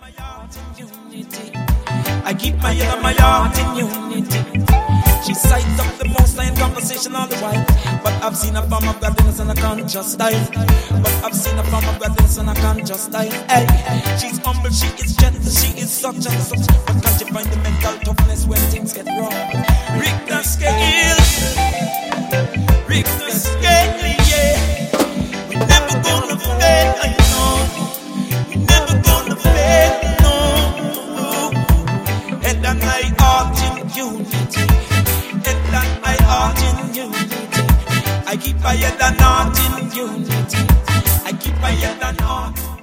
I keep my head and my heart in unity. She sides up the most in conversation all the while. But I've seen a form of godliness and a conscious style. But I've seen a form of godliness and a conscious style. Hey, she's humble, she is gentle, she is such and such. But can't you find the mental toughness when things get wrong? Rick the scale, Rick the scale, yeah. We're never gonna fail, I know. We're never gonna fail, no. Head and my heart in unity. Head and my heart in unity. I keep my head and heart in unity. I keep my head and heart.